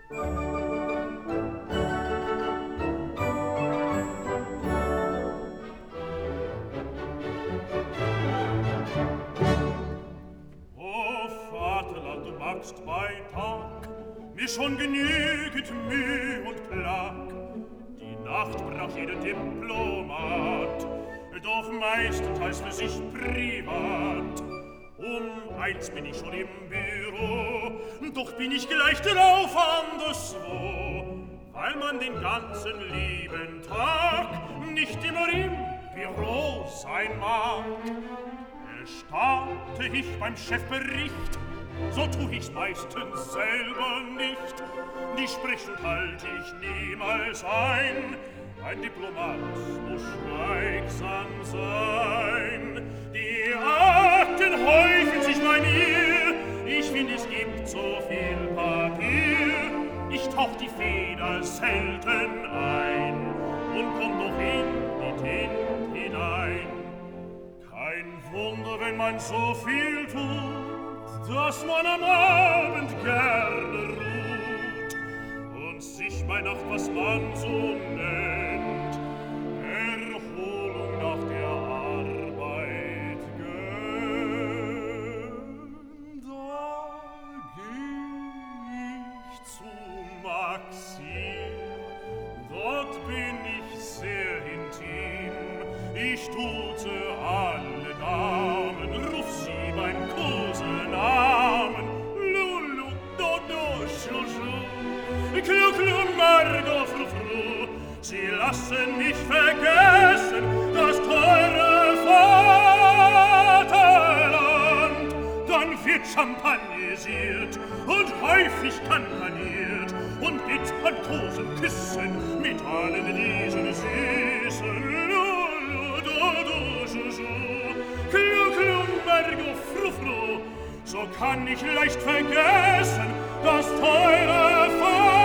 Magst bei Tag mir schon genüget Mühe und Plag. Die Nacht braucht jeden Diplomat, doch meistenteils für sich privat. Um 1 bin ich schon im Büro, doch bin ich gleich drauf anderswo, weil man den ganzen lieben Tag nicht immer im Büro sein mag. Erstatte ich beim Chefbericht, so tu ich's meistens selber nicht. Die Sprechstunde halt ich niemals ein. Ein Diplomat muss schweigsam sein. Die Akten häufen sich bei mir. Ich find, es gibt so viel Papier. Ich tauch die Feder selten ein und komm doch in die Tinte hinein. Kein Wunder, wenn man so viel tut, dass man am Abend gerne ruht und sich bei Nacht, was man so nennt, Erholung nach der Arbeit gönnt. Da geh ich zu Maxim, dort bin ich sehr intim. Ich tute alle Damen, ruf sie beim Kosenamen. Lulu, Dodo, Chouchou, Clou, Clou, Margot, Frou, Frou. Sie lassen mich vergessen das teure Vaterland. Dann wird champagnesiert und häufig kampagniert und mit Pantosen küssen mit allen diesen Süßen. Clou, Clou, Margot, Frou, Frou. So kann ich leicht vergessen das teure Vaterland.